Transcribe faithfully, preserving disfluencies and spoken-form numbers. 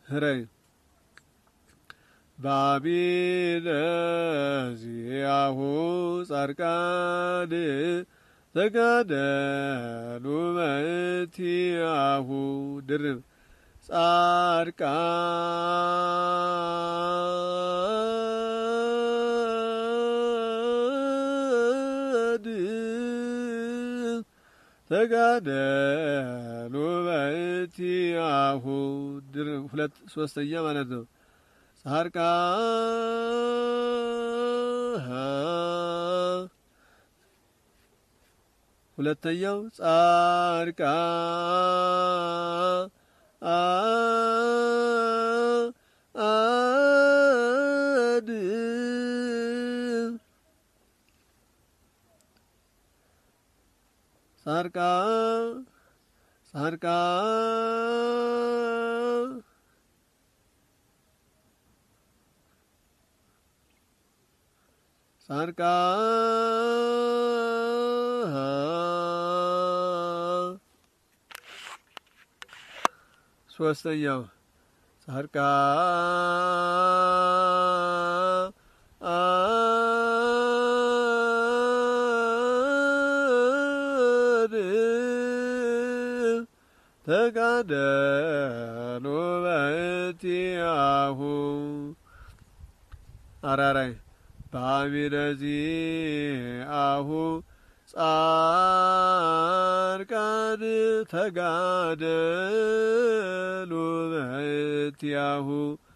ህረይ ባቢለ ዚአሁ ጻድቃን ተጋደሉ በእንቲአሁ ድርብ ጻድቃን ተጋደሉ በእንቲአሁ ድርብ ሁለት ሶስተኛ ማለት ነው። ጻድቃን ሁለተኛው ጻድቃን አድ ጻድቃን ጻድቃን ጻድቃን ሶስተኛው ጻድቃን ተጋደሉ በእንቲአሁ አራራይ ባቢለ ዚአሁ ጻድቃን ተጋደሉ በእንቲአሁ